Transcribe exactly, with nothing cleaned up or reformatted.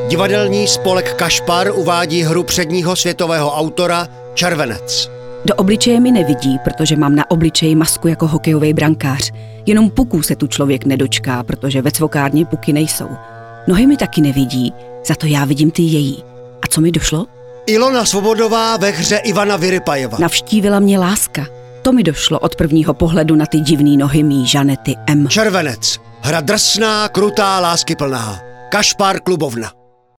Divadelní spolek Kašpar uvádí hru předního světového autora Červenec. Do obličeje mi nevidí, protože mám na obličeji masku jako hokejový brankář. Jenom puků se tu člověk nedočká, protože ve cvokárně puky nejsou. Nohy mi taky nevidí, za to já vidím ty její. A co mi došlo? Ilona Svobodová ve hře Ivana Vyrypajeva. Navštívila mě láska. To mi došlo od prvního pohledu na ty divný nohy mý Žanety M. Červenec. Hra drsná, krutá, láskyplná. Kašpar klubovna.